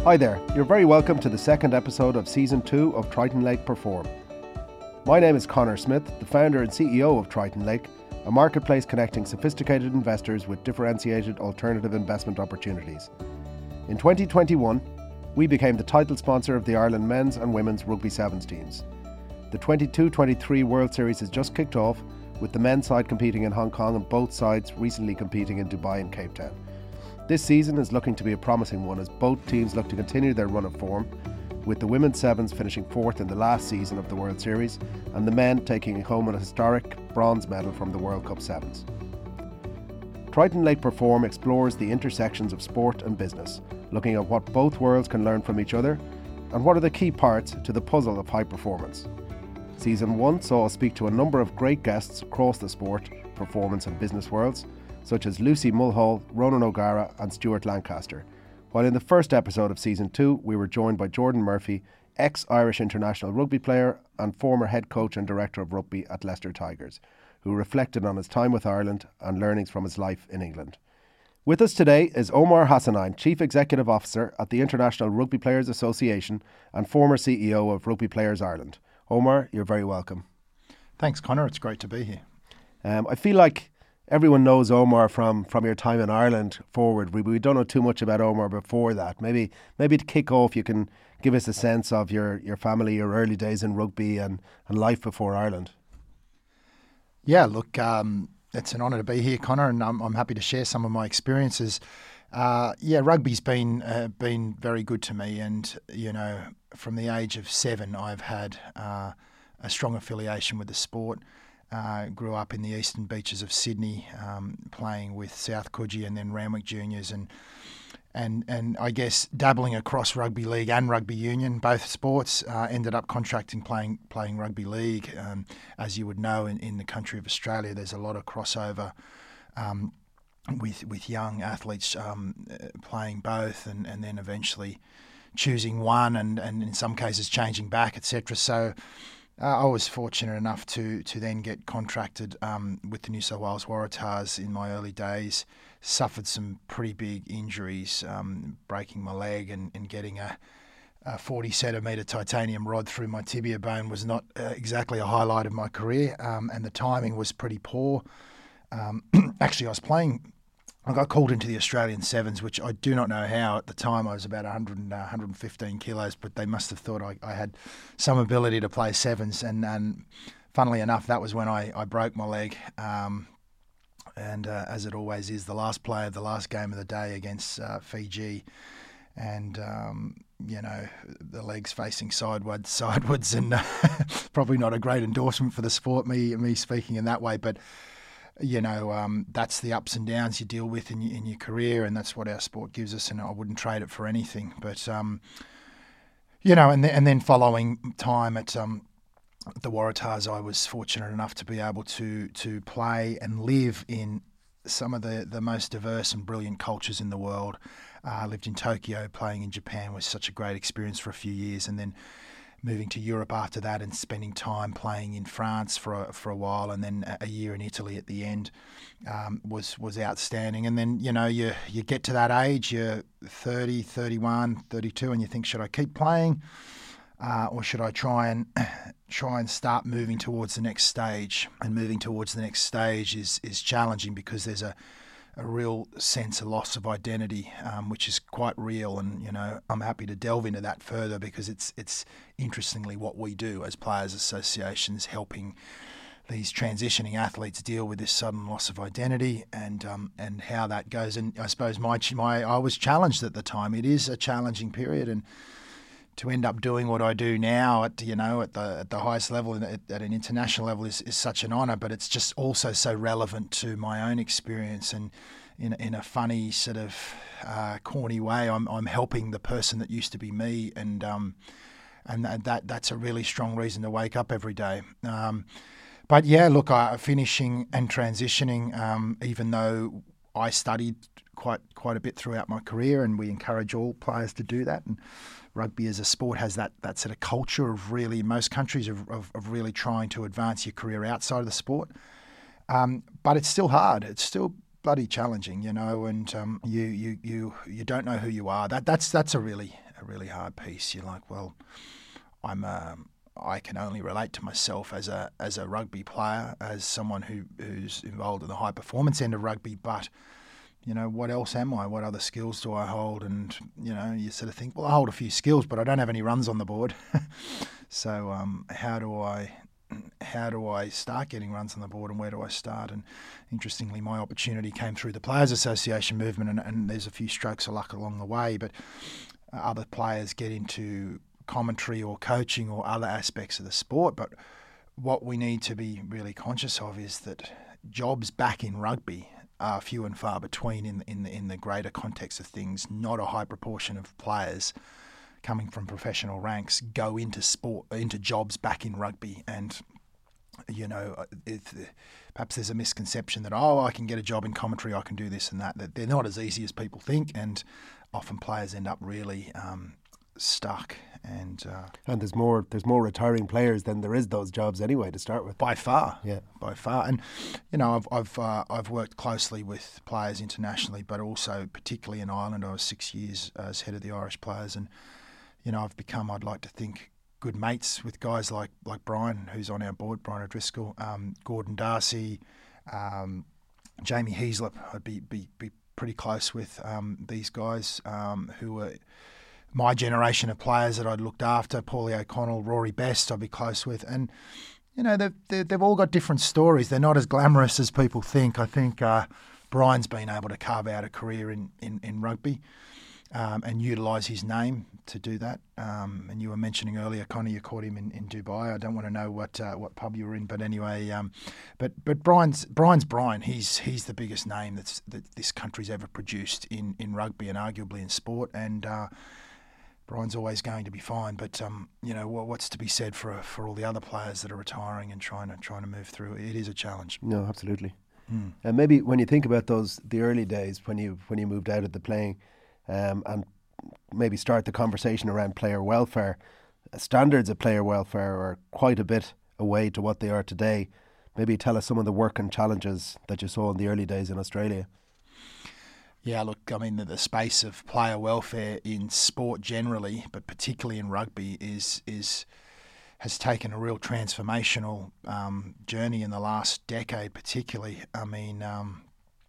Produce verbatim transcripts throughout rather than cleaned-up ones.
Hi there, you're very welcome to the second episode of Season two of Triton Lake Perform. My name is Connor Smith, the founder and C E O of Triton Lake, a marketplace connecting sophisticated investors with differentiated alternative investment opportunities. In twenty twenty-one, we became the title sponsor of the Ireland men's and women's rugby sevens teams. The twenty-two twenty-three World Series has just kicked off, with the men's side competing in Hong Kong and both sides recently competing in Dubai and Cape Town. This season is looking to be a promising one as both teams look to continue their run of form, with the women's sevens finishing fourth in the last season of the World Series and the men taking home a historic bronze medal from the World Cup sevens. Triton Lake Perform explores the intersections of sport and business, looking at what both worlds can learn from each other and what are the key parts to the puzzle of high performance. Season one saw us speak to a number of great guests across the sport, performance and business worlds, such as Lucy Mulhall, Ronan O'Gara and Stuart Lancaster, while in the first episode of Season two we were joined by Jordan Murphy, ex-Irish international rugby player and former head coach and director of rugby at Leicester Tigers, who reflected on his time with Ireland and learnings from his life in England. With us today is Omar Hassanein, Chief Executive Officer at the International Rugby Players Association and former C E O of Rugby Players Ireland. Omar, you're very welcome. Thanks, Connor. It's great to be here. Um, I feel like everyone knows Omar from, from your time in Ireland forward. We, we don't know too much about Omar before that. Maybe maybe to kick off, you can give us a sense of your, your family, your early days in rugby and, and life before Ireland. Yeah, look, um, it's an honour to be here, Connor, and I'm, I'm happy to share some of my experiences. Uh, yeah, rugby's been uh, been very good to me, and you know, from the age of seven, I've had uh, a strong affiliation with the sport. Uh, grew up in the eastern beaches of Sydney, um, playing with South Coogee and then Randwick Juniors, and and and I guess dabbling across rugby league and rugby union, both sports. Uh, ended up contracting playing playing rugby league. Um, as you would know, in, in the country of Australia, there's a lot of crossover um, with with young athletes um, playing both, and, and then eventually choosing one, and, and in some cases changing back, et cetera. So. Uh, I was fortunate enough to to then get contracted um, with the New South Wales Waratahs in my early days. Suffered some pretty big injuries, um, breaking my leg and, and getting a, a forty centimetre titanium rod through my tibia bone was not uh, exactly a highlight of my career, um, and the timing was pretty poor. Um, actually, I was playing... I got called into the Australian Sevens, which I do not know how. At the time, I was about one hundred, one hundred fifteen kilos, but they must have thought I, I had some ability to play sevens. And, and funnily enough, that was when I, I broke my leg. Um, and uh, as it always is, the last play of the last game of the day against uh, Fiji. And, um, you know, the legs facing sideways, sideways and uh, probably not a great endorsement for the sport, me, me speaking in that way. But you know, um, that's the ups and downs you deal with in your, in your career, and that's what our sport gives us, and I wouldn't trade it for anything. But, um, you know, and, th- and then following time at um, the Waratahs, I was fortunate enough to be able to to play and live in some of the, the most diverse and brilliant cultures in the world. I uh, lived in Tokyo, playing in Japan was such a great experience for a few years, and then moving to Europe after that and spending time playing in France for a, for a while, and then a year in Italy at the end um, was was outstanding. And then, you know, you you get to that age, you're thirty, thirty-one, thirty-two, and you think, should I keep playing uh, or should I try and try and start moving towards the next stage? And moving towards the next stage is is challenging because there's a a real sense of loss of identity, um, which is quite real. And, you know, I'm happy to delve into that further because it's it's interestingly what we do as players' associations, helping these transitioning athletes deal with this sudden loss of identity and um, and how that goes. And I suppose my my I was challenged at the time. It is a challenging period, and to end up doing what I do now at you know at the at the highest level and at, at an international level is, is such an honour. But it's just also so relevant to my own experience, and in in a funny sort of uh, corny way, I'm I'm helping the person that used to be me, and um and that, that that's a really strong reason to wake up every day. Um, but yeah, look, I, finishing and transitioning, um, even though I studied quite quite a bit throughout my career, and we encourage all players to do that. And rugby as a sport has that, that sort of culture of really, most countries, of, of, of really trying to advance your career outside of the sport. Um, but it's still hard. It's still bloody challenging, you know, and um, you, you you you don't know who you are. That that's that's a really a really hard piece. You're like, well, I'm a, I can only relate to myself as a as a rugby player, as someone who who's involved in the high performance end of rugby, but you know, what else am I? What other skills do I hold? And, you know, you sort of think, well, I hold a few skills, but I don't have any runs on the board. so um, how do I how do I start getting runs on the board, and where do I start? And interestingly, my opportunity came through the Players Association movement, and, and there's a few strokes of luck along the way, but other players get into commentary or coaching or other aspects of the sport. But what we need to be really conscious of is that jobs back in rugby are few and far between in in the, in the greater context of things. Not a high proportion of players coming from professional ranks go into sport, into jobs back in rugby. And, you know, it, perhaps there's a misconception that, oh, I can get a job in commentary, I can do this and that. That they're not as easy as people think, and often players end up really um, stuck. And uh, and there's more there's more retiring players than there is those jobs anyway to start with. By far, yeah, by far. And you know, I've I've uh, I've worked closely with players internationally, but also particularly in Ireland. I was six years as head of the Irish players, and you know, I've become, I'd like to think, good mates with guys like like Brian, who's on our board, Brian O'Driscoll, um, Gordon Darcy, um, Jamie Heaslip. I'd be be be pretty close with um, these guys um, who were my generation of players that I'd looked after. Paulie O'Connell, Rory Best, I'd be close with. And, you know, they've, they've all got different stories. They're not as glamorous as people think. I think uh, Brian's been able to carve out a career in, in, in rugby um, and utilise his name to do that. Um, and you were mentioning earlier, Connor, you caught him in, in Dubai. I don't want to know what uh, what pub you were in, but anyway, um, but but Brian's Brian's Brian. He's he's the biggest name that's that this country's ever produced in, in rugby and arguably in sport. And uh, Brian's always going to be fine, but um, you know, what's to be said for for all the other players that are retiring and trying to trying to move through? It is a challenge. No, absolutely. Mm. And maybe when you think about those the early days when you when you moved out of the playing, um, and maybe start the conversation around player welfare, standards of player welfare are quite a bit away to what they are today. Maybe tell us some of the work and challenges that you saw in the early days in Australia. Yeah, look, I mean, the, the space of player welfare in sport generally, but particularly in rugby, is is has taken a real transformational um, journey in the last decade, particularly. I mean, um,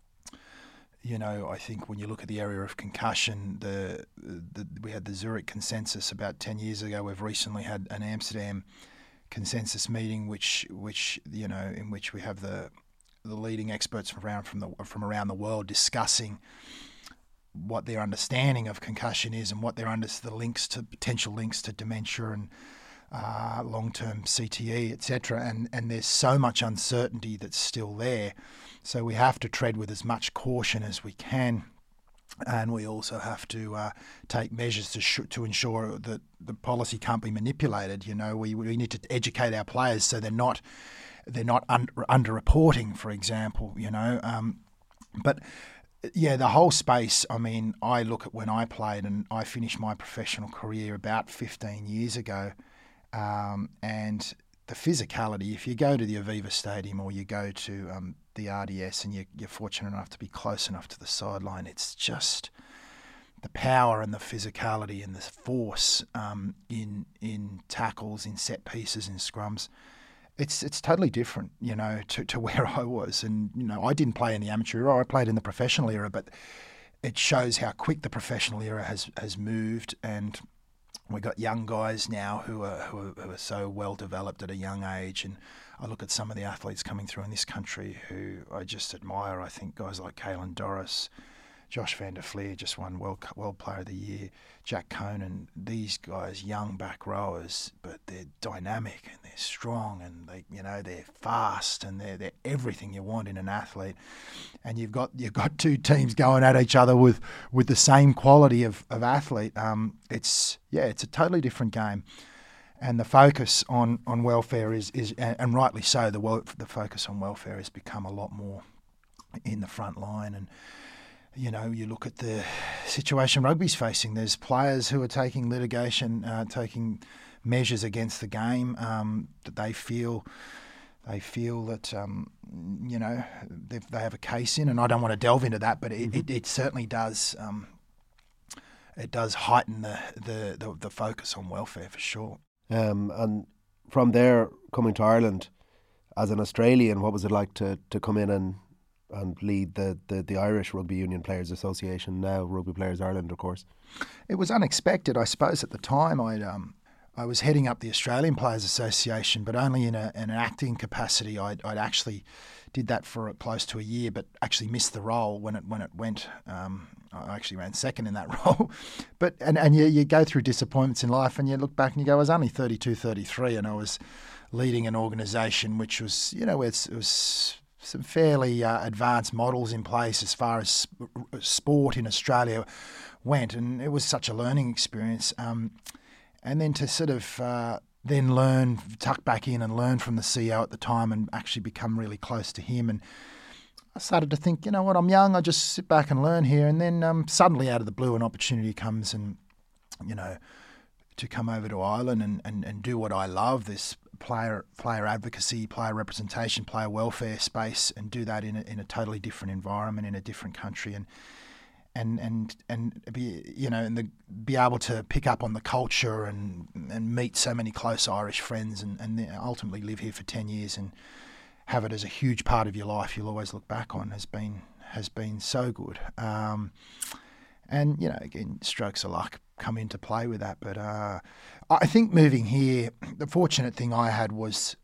you know, I think when you look at the area of concussion, the, the we had the Zurich consensus about ten years ago. We've recently had an Amsterdam consensus meeting, which which you know, in which we have the the leading experts from around from the from around the world discussing what their understanding of concussion is and what their under the links to potential links to dementia and uh, long-term C T E, et cetera. And and there's so much uncertainty that's still there, so we have to tread with as much caution as we can, and we also have to uh, take measures to sh- to ensure that the policy can't be manipulated. You know, we we need to educate our players so they're not. They're not under, underreporting, for example, you know. Um, but, yeah, the whole space, I mean, I look at when I played, and I finished my professional career about fifteen years ago, um, and the physicality, if you go to the Aviva Stadium or you go to um, the R D S and you, you're fortunate enough to be close enough to the sideline, it's just the power and the physicality and the force um, in in tackles, in set pieces, in scrums. It's it's totally different, you know, to, to where I was. And, you know, I didn't play in the amateur era, I played in the professional era, but it shows how quick the professional era has, has moved. And we've got young guys now who are, who are who are so well developed at a young age. And I look at some of the athletes coming through in this country who I just admire. I think guys like Caelan Doris, Josh Van der Fleer just won World, World Player of the Year, Jack Conan, these guys, young back rowers, but they're dynamic and they're strong and they, you know, they're fast and they're they're everything you want in an athlete. And you've got you've got two teams going at each other with, with the same quality of, of athlete. Um, it's yeah, it's a totally different game. And the focus on, on welfare is is and rightly so. The the focus on welfare has become a lot more in the front line. And you know, you look at the situation rugby's facing. There's players who are taking litigation, uh, taking measures against the game um, that they feel they feel that um, you know they have a case in, and I don't want to delve into that, but it, mm-hmm. it, it certainly does. Um, it does heighten the, the, the, the focus on welfare for sure. Um, and from there, coming to Ireland, as an Australian, what was it like to, to come in and and lead the, the, the Irish Rugby Union Players Association, now Rugby Players Ireland, of course? It was unexpected, I suppose. At the time, I'd um, I was heading up the Australian Players Association, but only in, a, in an acting capacity. I'd, I'd actually did that for close to a year, but actually missed the role when it when it went. Um, I actually ran second in that role. But and, and you, you go through disappointments in life, and you look back and you go, I was only thirty-two, thirty-three, and I was leading an organisation which was, you know, it's, it was some fairly uh, advanced models in place as far as sport in Australia went, and it was such a learning experience. Um, and then to sort of uh, then learn, tuck back in and learn from the C E O at the time and actually become really close to him. And I started to think, you know what, I'm young, I just sit back and learn here. And then um, suddenly out of the blue an opportunity comes and, you know, to come over to Ireland and, and, and do what I love, this player player advocacy, player representation, player welfare space, and do that in a, in a totally different environment, in a different country, and and and and be, you know, and the, be able to pick up on the culture and and meet so many close Irish friends, and, and ultimately live here for ten years and have it as a huge part of your life you'll always look back on, has been has been so good. Um, and you know, again, strokes of luck come into play with that, but uh, I think moving here, the fortunate thing I had was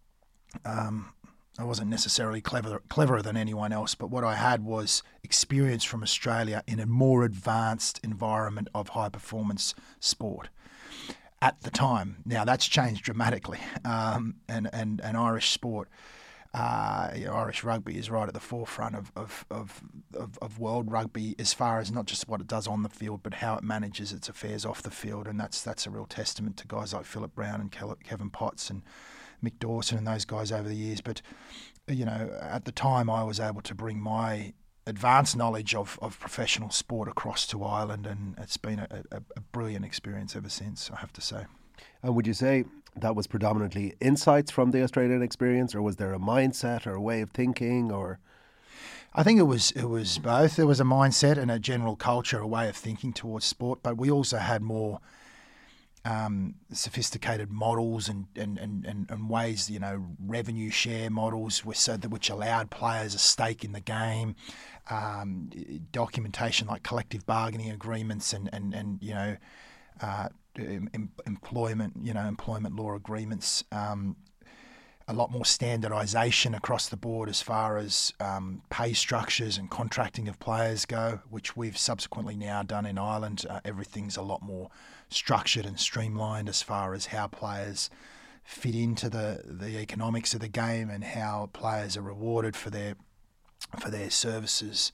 um, I wasn't necessarily clever, cleverer than anyone else, but what I had was experience from Australia in a more advanced environment of high performance sport at the time. Now that's changed dramatically, um, and, and, and Irish sport, uh, you know, Irish rugby is right at the forefront of, of, of, of, of world rugby as far as not just what it does on the field, but how it manages its affairs off the field. And that's that's a real testament to guys like Philip Brown and Kevin Potts and Mick Dawson and those guys over the years. But, you know, at the time I was able to bring my advanced knowledge of, of professional sport across to Ireland, and it's been a, a, a brilliant experience ever since, I have to say. And would you say that was predominantly insights from the Australian experience, or was there a mindset or a way of thinking? Or I think it was it was both. There was a mindset and a general culture, a way of thinking towards sport, but we also had more um, sophisticated models and, and, and, and, and ways, you know, revenue share models, which, so that, which allowed players a stake in the game, um, documentation like collective bargaining agreements and, and, and you know, uh, em- employment, you know, employment law agreements, um, a lot more standardisation across the board as far as um, pay structures and contracting of players go, which we've subsequently now done in Ireland. Uh, everything's a lot more structured and streamlined as far as how players fit into the, the economics of the game and how players are rewarded for their for their services.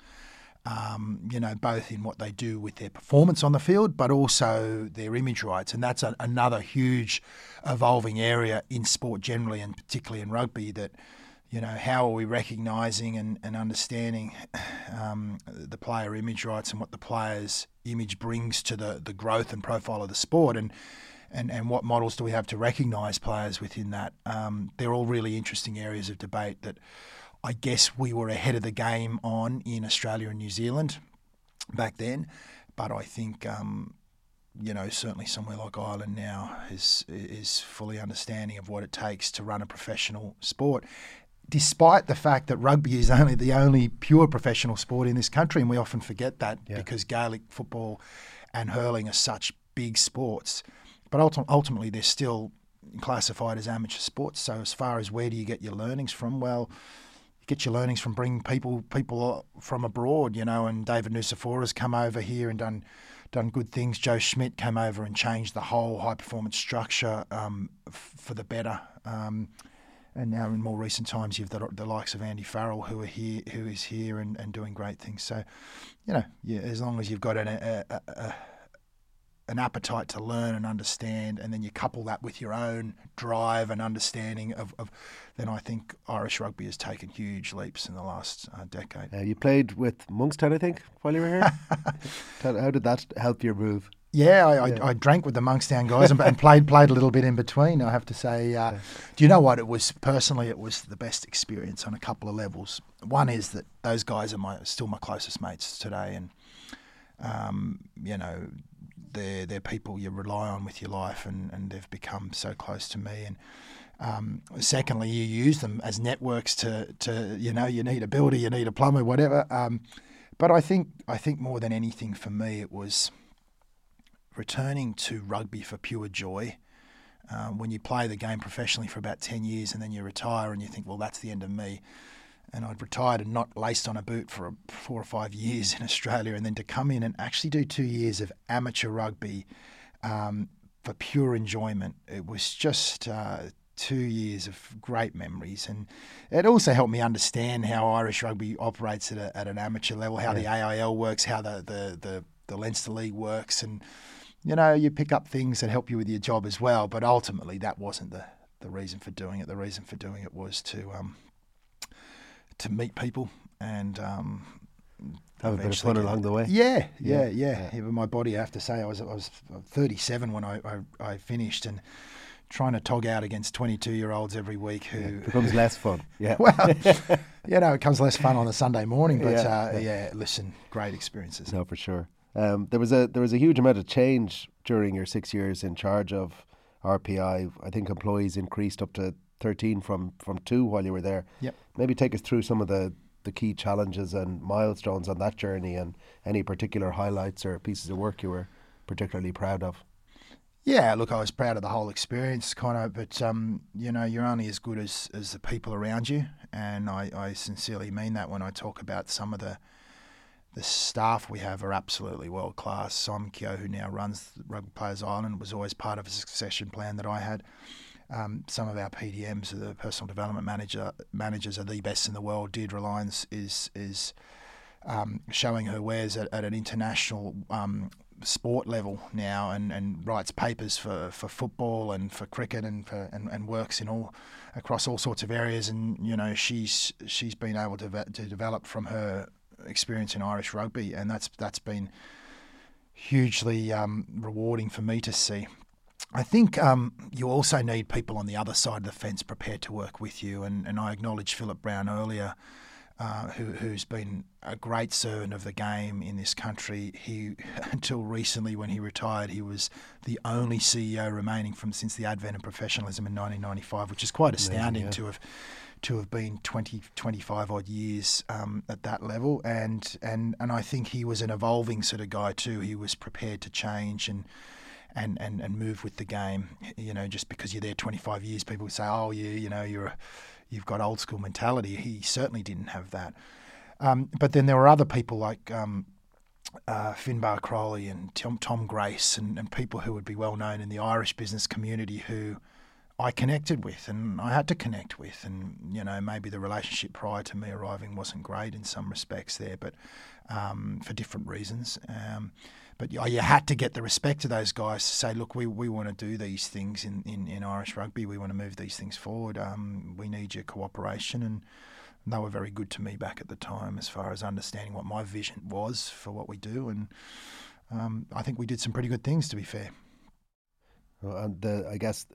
Um, you know, both in what they do with their performance on the field, but also their image rights. And that's a, another huge evolving area in sport generally, and particularly in rugby, that, you know, how are we recognising and, and understanding um, the player image rights and what the player's image brings to the, the growth and profile of the sport, and, and, and what models do we have to recognise players within that. Um, they're all really interesting areas of debate that I guess we were ahead of the game on in Australia and New Zealand back then, but I think um, you know, certainly somewhere like Ireland now is is fully understanding of what it takes to run a professional sport, despite the fact that rugby is only the only pure professional sport in this country, and we often forget that yeah. because Gaelic football and hurling are such big sports, but ulti- ultimately they're still classified as amateur sports. So as far as where do you get your learnings from, well, get your learnings from bringing people people from abroad, you know, and David Nucifora's come over here and done done good things. Joe Schmidt came over and changed the whole high-performance structure um, f- for the better. Um, and now in more recent times, you've the, the likes of Andy Farrell, who are here, who is here and, and doing great things. So, you know, yeah, as long as you've got an, a, a, a, an appetite to learn and understand, and then you couple that with your own drive and understanding of, of then I think Irish rugby has taken huge leaps in the last uh, decade. Uh, you played with Monkstown, I think, while you were here. How did that help your move? Yeah, I, yeah. I, I drank with the Monkstown guys and, and played played a little bit in between, I have to say. Uh, yeah. Do you know what? It was, personally, it was the best experience on a couple of levels. One is that those guys are my still my closest mates today, and Um, you know, they're they're people you rely on with your life, and, and they've become so close to me. And um, secondly, you use them as networks to to you know you need a builder, you need a plumber, whatever. Um, but I think I think more than anything for me, it was returning to rugby for pure joy. Uh, when you play the game professionally for about ten years and then you retire and you think, well, that's the end of me. And I'd retired and not laced on a boot for four or five years in Australia, and then to come in and actually do two years of amateur rugby um, for pure enjoyment. It was just uh, two years of great memories. And it also helped me understand how Irish rugby operates at, a, at an amateur level, how yeah. the A I L works, how the, the, the, the Leinster League works. And you know, you pick up things that help you with your job as well, but ultimately that wasn't the, the reason for doing it. The reason for doing it was to um, to meet people and um, have a bit of fun get, along the way. Yeah, yeah, yeah. yeah. Even my body, I have to say, I was I was thirty-seven when I, I, I finished, and trying to tog out against twenty-two-year-olds every week who yeah, becomes less fun. Yeah. Well, you know, it becomes less fun on a Sunday morning, but yeah, uh, yeah. yeah, listen, great experiences. No, for sure. Um, there was a there was a huge amount of change during your six years in charge of R P I. I think employees increased up to thirteen from, from two while you were there. Yep. Maybe take us through some of the, the key challenges and milestones on that journey, and any particular highlights or pieces of work you were particularly proud of. Yeah, look, I was proud of the whole experience, Connor, but um, you know, you're only as good as, as the people around you, and I, I sincerely mean that when I talk about some of the The staff we have are absolutely world class. Simon Keogh, who now runs Rugby Players Ireland, was always part of a succession plan that I had. Um, some of our P D Ms, the personal development manager managers, are the best in the world. Deirdre Lyons is is um, showing her wares at, at an international um, sport level now, and, and writes papers for, for football and for cricket and for and, and works in all across all sorts of areas. And you know, she's she's been able to to develop from her experience in Irish rugby, and that's that's been hugely um, rewarding for me to see. I think um, you also need people on the other side of the fence prepared to work with you, and, and I acknowledged Philip Brown earlier, uh, who, who's been a great servant of the game in this country. He, until recently when he retired, he was the only C E O remaining from since the advent of professionalism in nineteen ninety-five, which is quite astounding. Amazing, yeah. to have to have been twenty, twenty-five odd years um, at that level. And, and and I think he was an evolving sort of guy too. He was prepared to change and and, and, and move with the game. You know, just because you're there twenty-five years, people say, oh, you you know, you're a, you've got old school mentality. He certainly didn't have that. Um, but then there were other people like um, uh, Finbar Crowley and Tom, Tom Grace and, and people who would be well known in the Irish business community who I connected with and I had to connect with. And, you know, maybe the relationship prior to me arriving wasn't great in some respects there, but um, for different reasons. Um, but you, you had to get the respect of those guys to say, look, we, we want to do these things in, in, in Irish rugby. We want to move these things forward. Um, we need your cooperation. And they were very good to me back at the time as far as understanding what my vision was for what we do. And um, I think we did some pretty good things, to be fair. Well, and the, I guess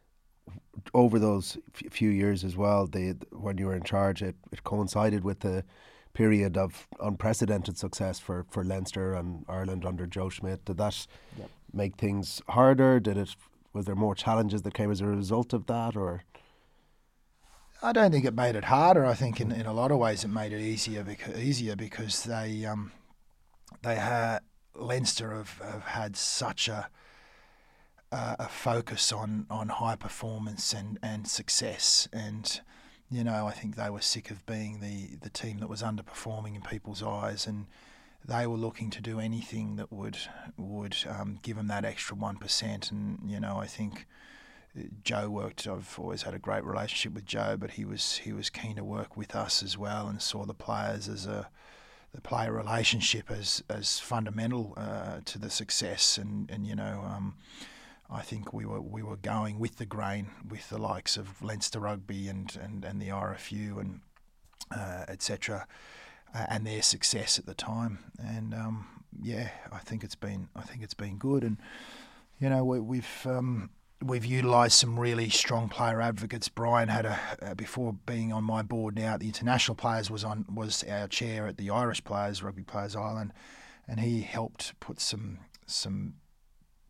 over those f- few years as well, the, when you were in charge, it, it coincided with the period of unprecedented success for, for Leinster and Ireland under Joe Schmidt. Did that yep. make things harder? Did it? Was there more challenges that came as a result of that, or? I don't think it made it harder. I think in, in a lot of ways it made it easier because easier because they um they had Leinster have, have had such a Uh, a focus on, on high performance and, and success. And, you know, I think they were sick of being the, the team that was underperforming in people's eyes, and they were looking to do anything that would would um, give them that extra one percent. And, you know, I think Joe worked, I've always had a great relationship with Joe, but he was he was keen to work with us as well and saw the players as a the player relationship as, as fundamental uh, to the success. And, and you know, um, I think we were we were going with the grain with the likes of Leinster Rugby and, and, and the R F U and uh, et cetera, uh, and their success at the time. And um, yeah, I think it's been I think it's been good. And you know, we, we've um, we've utilised some really strong player advocates. Brian had a uh, before being on my board now at the International Players was on was our chair at the Irish Players Rugby Players Ireland, and he helped put some some.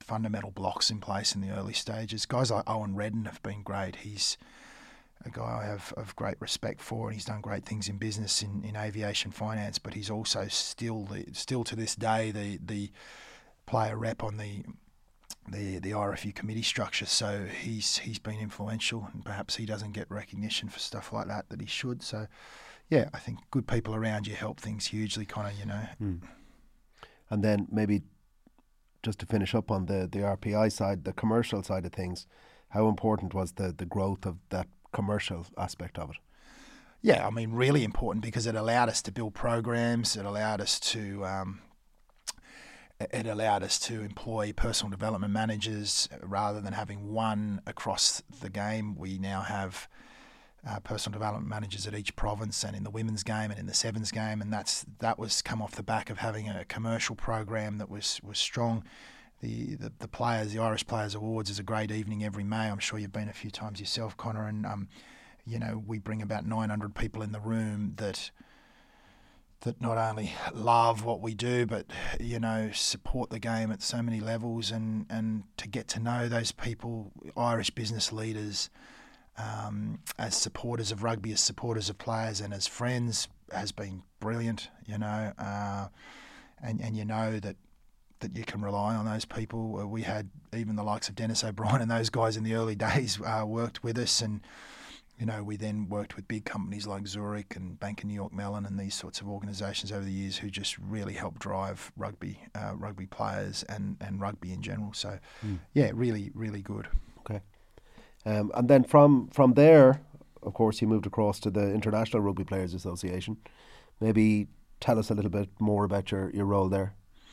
fundamental blocks in place in the early stages. Guys like Owen Redden have been great. He's a guy I have of great respect for, and he's done great things in business, in, in aviation finance, but he's also still the, still to this day the the player rep on the the the I R F U committee structure. So he's he's been influential, and perhaps he doesn't get recognition for stuff like that that he should. So yeah, I think good people around you help things hugely, Connor, you know. Mm. And then maybe just to finish up on the, the R P I side, the commercial side of things, how important was the, the growth of that commercial aspect of it? Yeah, I mean, really important, because it allowed us to build programs. It allowed us to um, it allowed us to employ personal development managers rather than having one across the game. We now have uh, personal development managers at each province, and in the women's game and in the sevens game, and that's that was come off the back of having a commercial program that was was strong. The, the the players, the Irish Players Awards is a great evening every May. I'm sure you've been a few times yourself, Connor, and um, you know, we bring about nine hundred people in the room that that not only love what we do, but, you know, support the game at so many levels, and, and to get to know those people, Irish business leaders, um, as supporters of rugby, as supporters of players, and as friends, has been brilliant, you know, uh, and, and you know that that you can rely on those people. We had even the likes of Dennis O'Brien and those guys in the early days uh, worked with us, and you know, we then worked with big companies like Zurich and Bank of New York Mellon and these sorts of organisations over the years who just really helped drive rugby, uh, rugby players and, and rugby in general. So, mm. yeah, really, really good. Okay. Um, and then from, from there, of course, you moved across to the International Rugby Players Association. Maybe tell us a little bit more about your, your role there.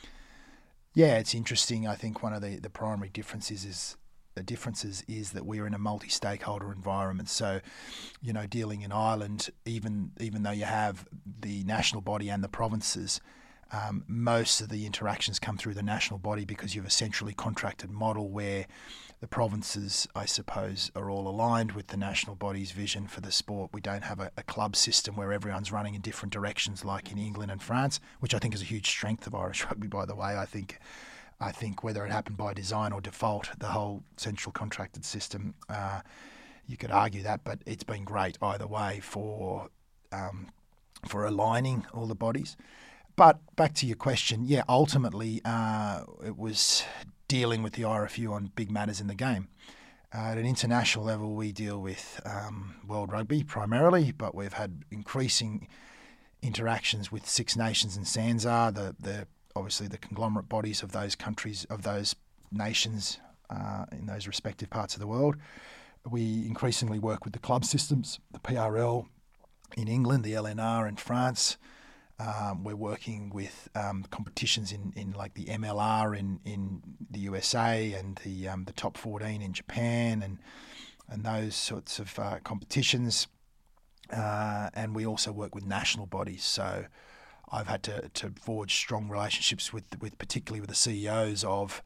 Yeah, it's interesting. I think one of the, the primary differences is The differences is that we're in a multi-stakeholder environment. So, you know, dealing in Ireland, even even though you have the national body and the provinces, um, most of the interactions come through the national body, because you have a centrally contracted model where the provinces, I suppose, are all aligned with the national body's vision for the sport. We don't have a, a club system where everyone's running in different directions like in England and France, which I think is a huge strength of Irish rugby, by the way. I think... I think whether it happened by design or default, the whole central contracted system, uh, you could argue that, but it's been great either way for um, for aligning all the bodies. But back to your question, yeah, ultimately uh, it was dealing with the I R F U on big matters in the game. Uh, at an international level, we deal with um, World Rugby primarily, but we've had increasing interactions with Six Nations and SANZAAR, the the obviously the conglomerate bodies of those countries, of those nations uh, in those respective parts of the world. We increasingly work with the club systems, the P R L in England, the L N R in France. Um, we're working with um, competitions in, in like the M L R in, in the U S A, and the um, the top fourteen in Japan, and and those sorts of uh, competitions. Uh, and we also work with national bodies. So I've had to, to forge strong relationships with, with particularly with the C E Os of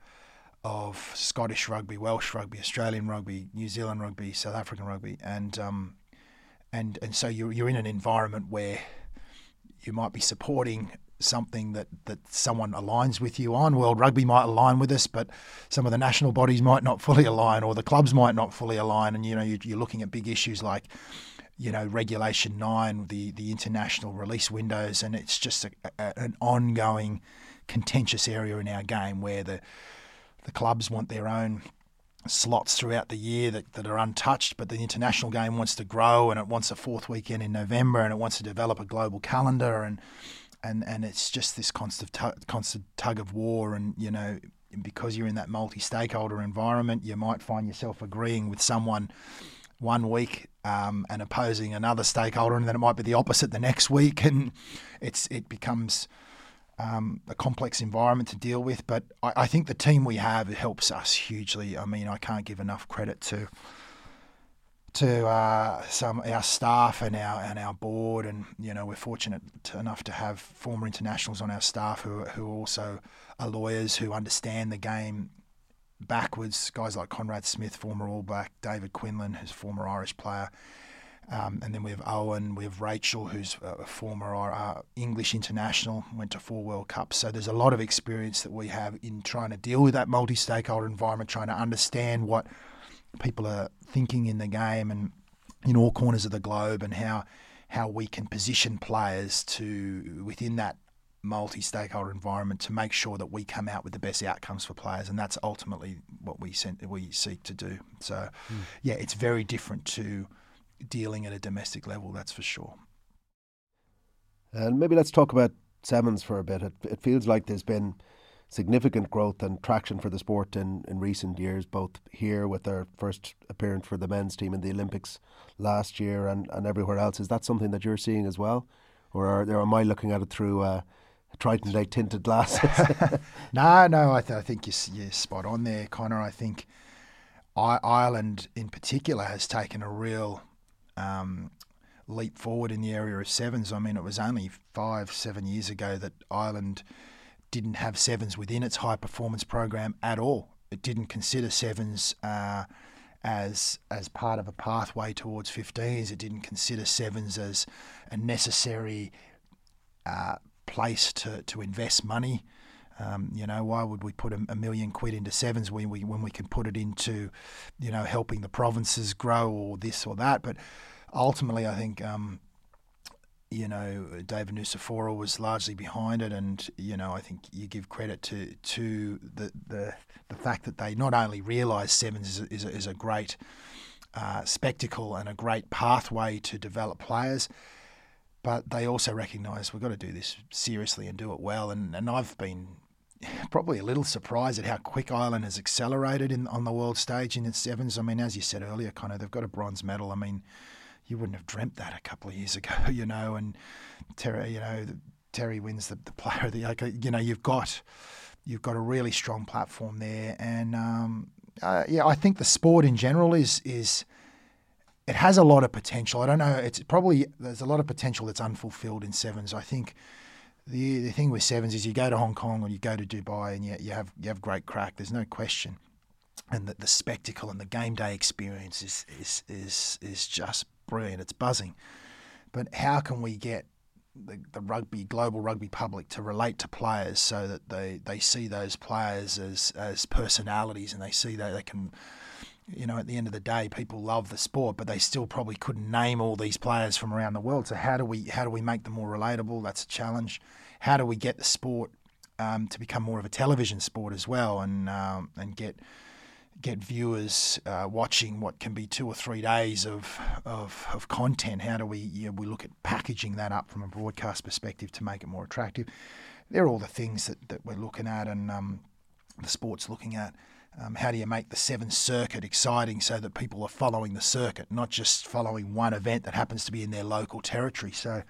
of Scottish rugby, Welsh rugby, Australian rugby, New Zealand rugby, South African rugby, and um, and and so you're you're in an environment where you might be supporting something that, that someone aligns with you on. World Rugby might align with us, but some of the national bodies might not fully align, or the clubs might not fully align, and you know you're, you're looking at big issues like, you know, Regulation nine, the, the international release windows, and it's just a, a, an ongoing contentious area in our game where the the clubs want their own slots throughout the year that, that are untouched, but the international game wants to grow, and it wants a fourth weekend in November, and it wants to develop a global calendar, and and, and it's just this constant tug, constant tug of war, and, you know, because you're in that multi-stakeholder environment, you might find yourself agreeing with someone one week um, and opposing another stakeholder, and then it might be the opposite the next week, and it's it becomes um, a complex environment to deal with. But I, I think the team we have helps us hugely. I mean, I can't give enough credit to to uh, some our staff and our and our board, and you know we're fortunate to, enough to have former internationals on our staff who who also are lawyers who understand the game backwards, guys like Conrad Smith, former All Black, David Quinlan, who's a former Irish player, Um, and then we have Owen, we have Rachel, who's a former uh, English international, went to four World Cups. So there's a lot of experience that we have in trying to deal with that multi-stakeholder environment, trying to understand what people are thinking in the game and in all corners of the globe, and how how we can position players to within that multi-stakeholder environment to make sure that we come out with the best outcomes for players, and that's ultimately what we sent, we seek to do. So, mm. yeah, it's very different to dealing at a domestic level, that's for sure. And maybe let's talk about sevens for a bit. It, it feels like there's been significant growth and traction for the sport in, in recent years, both here with their first appearance for the men's team in the Olympics last year and, and everywhere else. Is that something that you're seeing as well? Or, are, or am I looking at it through uh, Triton Lake tinted glasses? no, no, I, th- I think you're, you're spot on there, Connor. I think I- Ireland in particular has taken a real um, leap forward in the area of sevens. I mean, it was only five, seven years ago that Ireland didn't have sevens within its high performance program at all. It didn't consider sevens uh, as as part of a pathway towards fifteens. It didn't consider sevens as a necessary uh, place to, to invest money. Um, you know, why would we put a, a million quid into sevens when we when we can put it into, you know, helping the provinces grow or this or that? But ultimately, I think. Um, You know, David Nucifora was largely behind it, and you know, I think you give credit to to the the, the fact that they not only realised sevens is a, is a, is a great uh, spectacle and a great pathway to develop players, but they also recognise we've got to do this seriously and do it well. And, and I've been probably a little surprised at how quick Ireland has accelerated in on the world stage in its sevens. I mean, as you said earlier, kind of they've got a bronze medal. I mean. You wouldn't have dreamt that a couple of years ago, you know. And Terry, you know, Terry wins the, the player of the, like, you know, you've got you've got a really strong platform there, and um, uh, yeah, I think the sport in general is is it has a lot of potential. I don't know, it's probably there's a lot of potential that's unfulfilled in sevens. I think the the thing with sevens is you go to Hong Kong or you go to Dubai and you you have you have great crack. There's no question. And the, the spectacle and the game day experience is is is is just brilliant. It's buzzing. But how can we get the, the rugby, global rugby public to relate to players so that they, they see those players as, as personalities, and they see that they can, you know, at the end of the day, people love the sport, but they still probably couldn't name all these players from around the world. So how do we how do we make them more relatable? That's a challenge. How do we get the sport um, to become more of a television sport as well, and um, and get get viewers uh, watching what can be two or three days of of, of content? How do we you know, we look at packaging that up from a broadcast perspective to make it more attractive? They're all the things that, that we're looking at, and um, the sport's looking at. Um, how do you make the Sevens circuit exciting so that people are following the circuit, not just following one event that happens to be in their local territory? So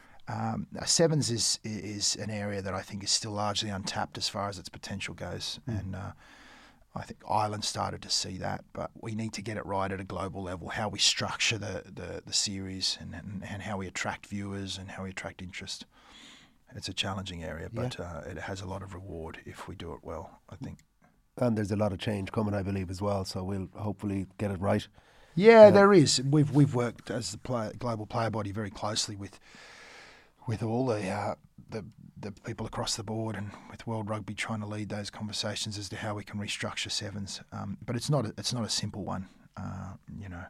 um, Sevens is is an area that I think is still largely untapped as far as its potential goes. Mm. And uh, I think Ireland started to see that, but we need to get it right at a global level, how we structure the, the, the series and, and, and how we attract viewers and how we attract interest. It's a challenging area, but yeah. uh, it has a lot of reward if we do it well, I think. And there's a lot of change coming, I believe, as well, so we'll hopefully get it right. Yeah, uh, there is. We've we've worked as the play, global player body very closely with with all the uh, the the people across the board, and with World Rugby trying to lead those conversations as to how we can restructure sevens. Um, but it's not a, it's not a simple one. Uh, you know,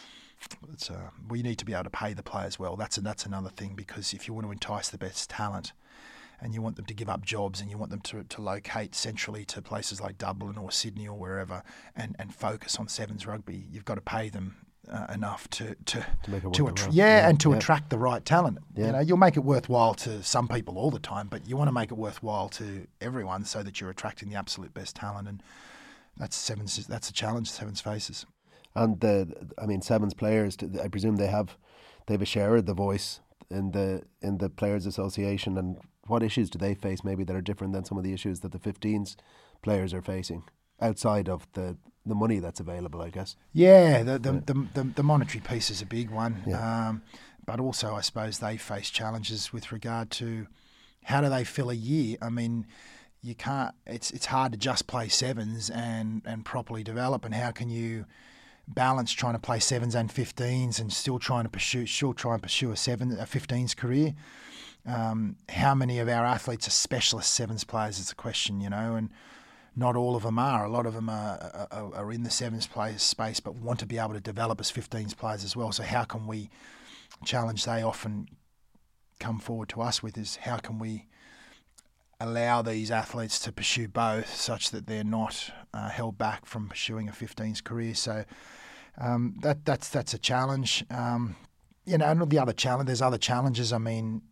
it's uh, we need to be able to pay the players well. That's a, that's another thing, because if you want to entice the best talent, and you want them to give up jobs, and you want them to, to locate centrally to places like Dublin or Sydney or wherever, and, and focus on sevens rugby, you've got to pay them uh, enough to to, to, make it to attra- yeah, yeah, and to yeah. attract the right talent. Yeah. You know, you'll make it worthwhile to some people all the time, but you want to make it worthwhile to everyone so that you're attracting the absolute best talent, and that's sevens. That's a challenge sevens faces. And the, I mean, sevens players, I presume they have they have a share of the voice in the in the Players Association. And what issues do they face maybe that are different than some of the issues that the fifteens players are facing outside of the, the money that's available, I guess? Yeah, the the, the, the, the monetary piece is a big one. Yeah. Um, but also, I suppose they face challenges with regard to how do they fill a year. I mean, you can't. It's it's hard to just play sevens and, and properly develop. And how can you balance trying to play sevens and fifteens and still trying to pursue, still try and pursue a seven, a fifteens career. Um, how many of our athletes are specialist sevens players is the question, you know, and not all of them are. A lot of them are, are, are in the sevens players space, but want to be able to develop as fifteens players as well. So how can we challenge they often come forward to us with is how can we allow these athletes to pursue both such that they're not uh, held back from pursuing a fifteens career. So um, that that's that's a challenge. Um, you know, and the other challenge, there's other challenges. I mean,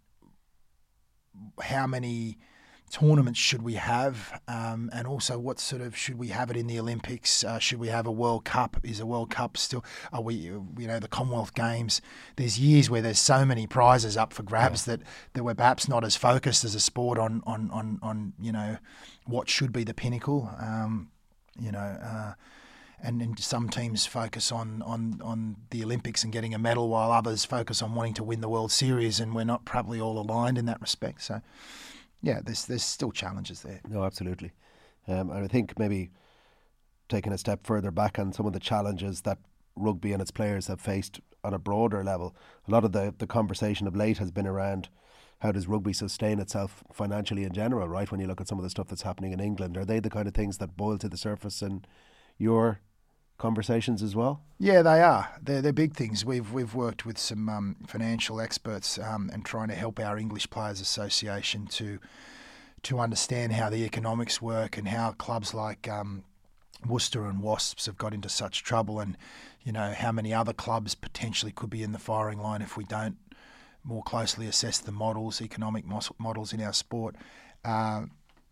how many tournaments should we have, um, and also what sort of should we have it in the Olympics? Uh, should we have a World Cup? Is a World Cup still? Are we, you know, the Commonwealth Games? There's years where there's so many prizes up for grabs yeah. that, that we're perhaps not as focused as a sport on on on, on you know what should be the pinnacle. Um, you know. Uh, And then some teams focus on, on, on the Olympics and getting a medal, while others focus on wanting to win the World Series, and we're not probably all aligned in that respect. So, yeah, there's there's still challenges there. No, absolutely. Um, and I think maybe taking a step further back on some of the challenges that rugby and its players have faced on a broader level, a lot of the, the conversation of late has been around how does rugby sustain itself financially in general, right? When you look at some of the stuff that's happening in England, are they the kind of things that boil to the surface in your conversations as well? Yeah, they are. They're, they're big things. We've we've worked with some um, financial experts um, and trying to help our English Players Association to to understand how the economics work and how clubs like um, Worcester and Wasps have got into such trouble, and you know how many other clubs potentially could be in the firing line if we don't more closely assess the models, economic models in our sport. Uh,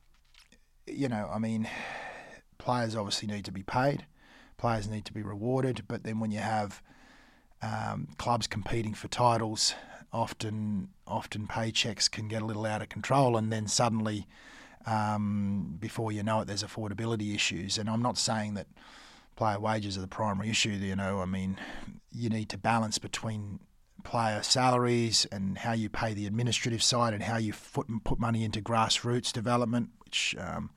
you know, I mean, players obviously need to be paid. Players need to be rewarded, but then when you have um, clubs competing for titles, often often paychecks can get a little out of control, and then suddenly, um, before you know it, there's affordability issues. And I'm not saying that player wages are the primary issue. You know, I mean, you need to balance between player salaries and how you pay the administrative side and how you put put money into grassroots development, which. Um,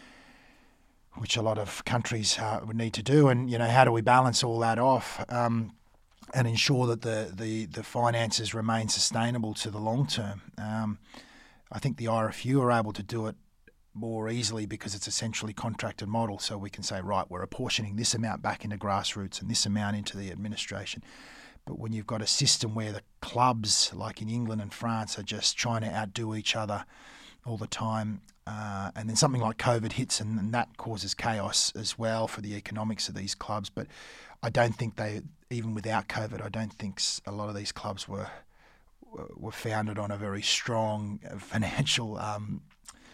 which a lot of countries uh, would need to do, and you know how do we balance all that off um, and ensure that the, the, the finances remain sustainable to the long term. Um, I think the I R F U are able to do it more easily because it's essentially contracted model, so we can say, right, we're apportioning this amount back into grassroots and this amount into the administration. But when you've got a system where the clubs, like in England and France, are just trying to outdo each other all the time, uh, and then something like COVID hits, and, and that causes chaos as well for the economics of these clubs. But I don't think they, even without COVID, I don't think a lot of these clubs were were founded on a very strong financial um,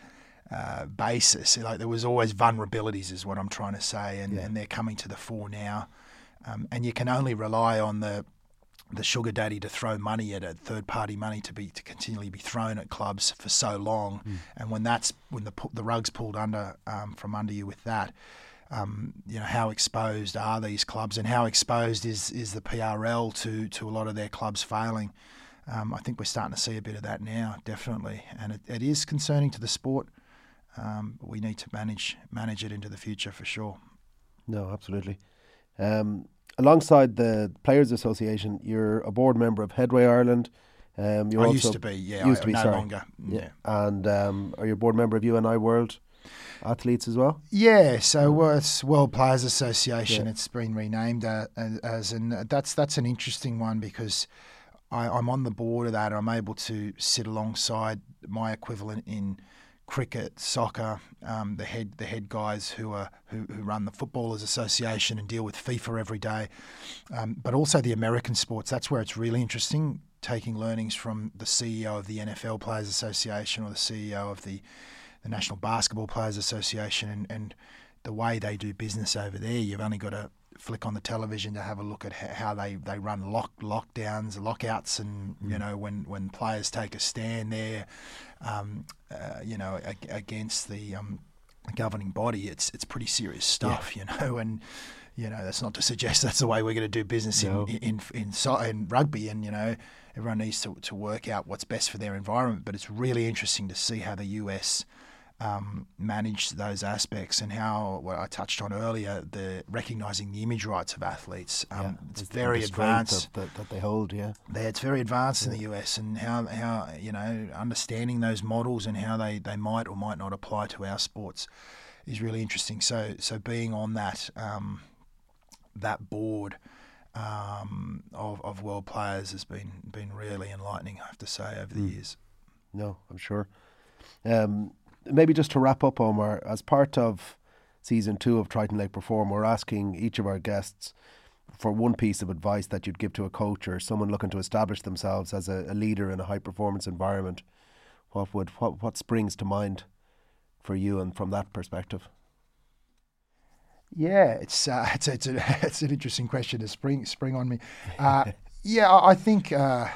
uh, basis. Like there was always vulnerabilities, is what I'm trying to say, and, yeah. and they're coming to the fore now. Um, and you can only rely on the the sugar daddy to throw money at it, third party money to be to continually be thrown at clubs for so long, mm. and when that's when the the rug's pulled under um, from under you with that, um, you know how exposed are these clubs, and how exposed is is the P R L to to a lot of their clubs failing. Um, I think we're starting to see a bit of that now, definitely, and it, it is concerning to the sport. Um, but we need to manage manage it into the future for sure. No, absolutely. Um, Alongside the Players Association, you're a board member of Headway Ireland. Um, you're I also, used to be, yeah. Used I, to be, no sorry. longer. Yeah. yeah. And um, are you a board member of U N I World Athletes as well? Yeah, so uh, it's World Players Association. Yeah. It's been renamed uh, as, and that's that's an interesting one because I, I'm on the board of that. I'm able to sit alongside my equivalent in cricket, soccer, um, the head the head guys who are who, who run the Footballers Association and deal with FIFA every day, um, but also the American sports. That's where it's really interesting, taking learnings from the C E O of the N F L Players Association or the C E O of the, the National Basketball Players Association, and, and the way they do business over there. You've only got to flick on the television to have a look at how they, they run lock lockdowns, lockouts, and mm. you know when, when players take a stand there, um, uh, you know ag- against the um, governing body. It's it's pretty serious stuff, yeah. you know. And you know that's not to suggest that's the way we're going to do business no. in in in, in in rugby. And you know everyone needs to to work out what's best for their environment. But it's really interesting to see how the U S um, manage those aspects, and how what I touched on earlier, the recognising the image rights of athletes. Um, yeah, it's, it's very advanced that, that they hold. Yeah, they, it's very advanced yeah. in the U S, and how how you know understanding those models and how they, they might or might not apply to our sports is really interesting. So so being on that um, that board um, of of world players has been been really enlightening, I have to say, over the mm. years. No, I'm sure. Um, maybe just to wrap up, Omar, as part of season two of Triton Lake Perform, we're asking each of our guests for one piece of advice that you'd give to a coach or someone looking to establish themselves as a, a leader in a high performance environment. What would what what springs to mind for you, and from that perspective? Yeah, it's uh, it's it's, a, it's an interesting question to spring spring on me. Uh, yeah, I think uh,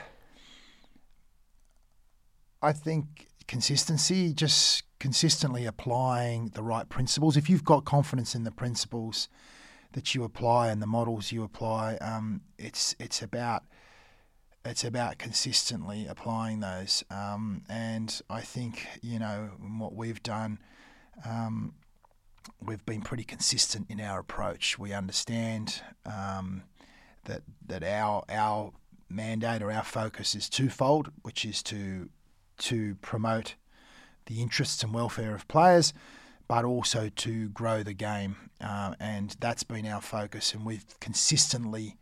I think consistency, just consistently applying the right principles. If you've got confidence in the principles that you apply and the models you apply, um, it's it's about it's about consistently applying those. Um, and I think, you know, what we've done, um, we've been pretty consistent in our approach. We understand um, that that our our mandate or our focus is twofold, which is to to promote the interests and welfare of players, but also to grow the game. Uh, and that's been our focus, and we've consistently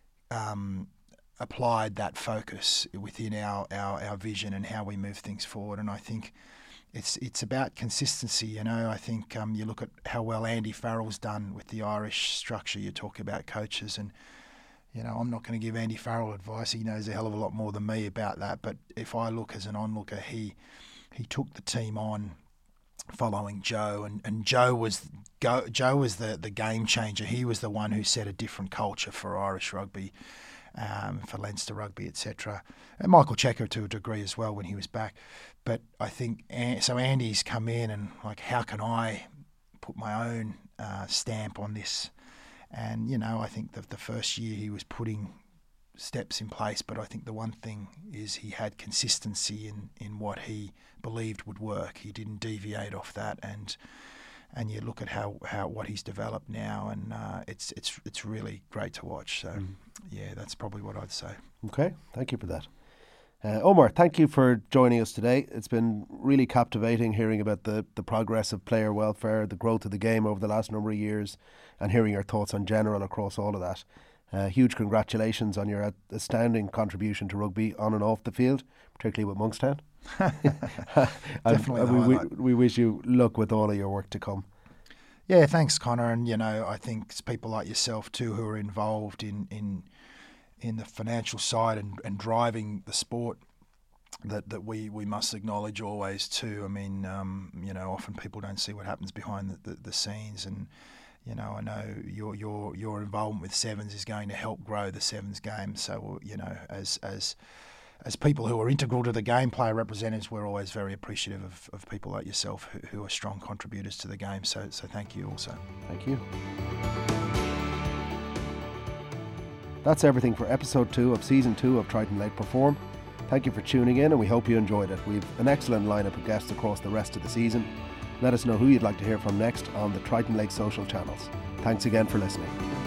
um, applied that focus within our, our, our vision and how we move things forward. And I think it's it's about consistency. You know, I think um, you look at how well Andy Farrell's done with the Irish structure. You talk about coaches, and you know, I'm not going to give Andy Farrell advice. He knows a hell of a lot more than me about that. But if I look as an onlooker, he he took the team on following Joe, and, and Joe was go, Joe was the, the game changer. He was the one who set a different culture for Irish rugby, um, for Leinster rugby, et cetera. And Michael Checker to a degree as well when he was back. But I think so. Andy's come in and like, how can I put my own uh, stamp on this? And you know, I think that the first year he was putting steps in place, but I think the one thing is he had consistency in, in what he believed would work. He didn't deviate off that, and and you look at how, how what he's developed now, and uh, it's it's it's really great to watch. So mm. yeah, that's probably what I'd say. Okay, thank you for that. Uh, Omar, thank you for joining us today. It's been really captivating hearing about the, the progress of player welfare, the growth of the game over the last number of years, and hearing your thoughts on general across all of that. Uh, huge congratulations on your astounding contribution to rugby on and off the field, particularly with Monkstown. Definitely. and we, we, we wish you luck with all of your work to come. Yeah, thanks, Connor. And, you know, I think it's people like yourself too who are involved in, in, in the financial side and, and driving the sport that, that we, we must acknowledge always too. I mean, um, you know, often people don't see what happens behind the, the, the scenes, and you know, I know your your your involvement with Sevens is going to help grow the Sevens game. So, you know, as as as people who are integral to the game, player representatives, we're always very appreciative of, of people like yourself who, who are strong contributors to the game. So, so thank you also. Thank you. That's everything for episode two of season two of Triton Lake Perform. Thank you for tuning in, and we hope you enjoyed it. We've an excellent lineup of guests across the rest of the season. Let us know who you'd like to hear from next on the Triton Lake social channels. Thanks again for listening.